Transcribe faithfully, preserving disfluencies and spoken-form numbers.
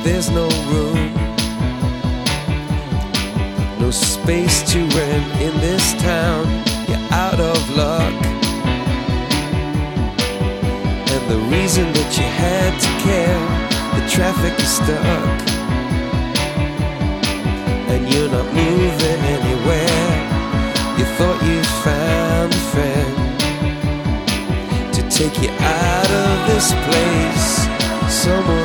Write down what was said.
there's no room, no space to rent in this town. You're out of luck, and the reason that you had to care, the traffic is stuck, and you're not moving anywhere. You thought you found a friend to take you out of this place. Someone